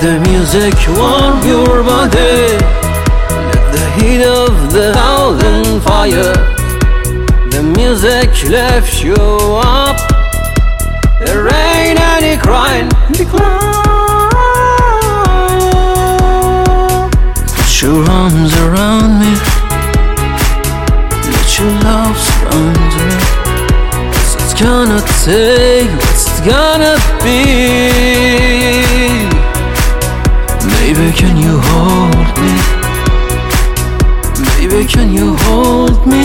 the music warm your body. Let the heat of the thousand fire. The music lifts you up. The rain and the crying. Put your arms around me. Let your love surround me. What's it gonna take? What's it gonna be? Baby, can you hold me? Baby, can you hold me?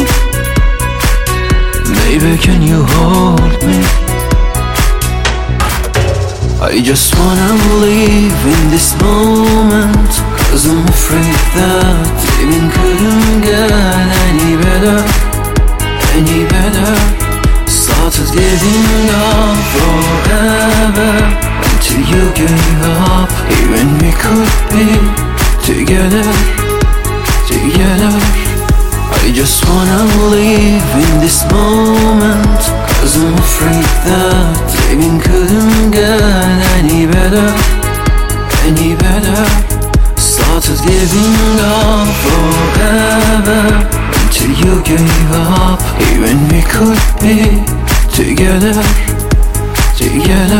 Baby, can you hold me? I just wanna live in this moment, 'cause I'm afraid that living couldn't get any better, any better. Started giving up forever until you gave up. Even we could be together, together. I just wanna live in this moment, 'cause I'm afraid that living couldn't get any better, any better. Started giving up forever until you gave up. Even we could be together, together.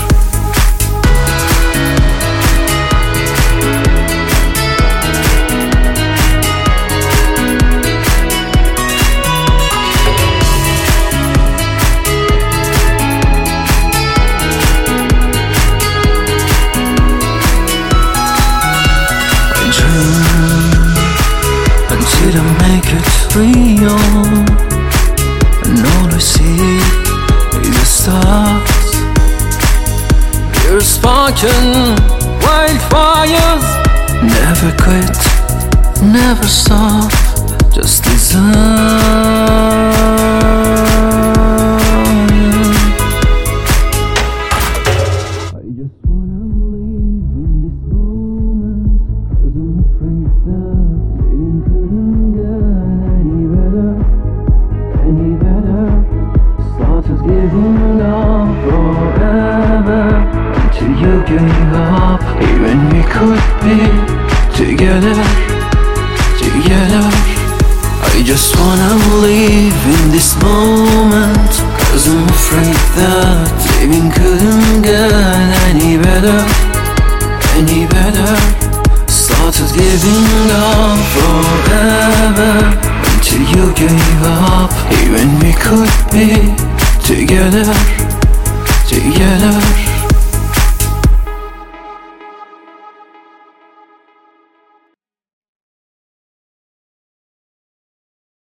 Until I make it real, and all I see is the stars. You're sparking wildfires. Never quit, never stop, just desire. I just wanna live in this moment, 'cause I'm afraid that living couldn't get any better, any better. Started giving up forever until you gave up. Even we could be together, together. I just wanna live in this moment, 'cause I'm afraid that living couldn't get any better, any better. Started giving up forever until you gave up. Even we could be together, together.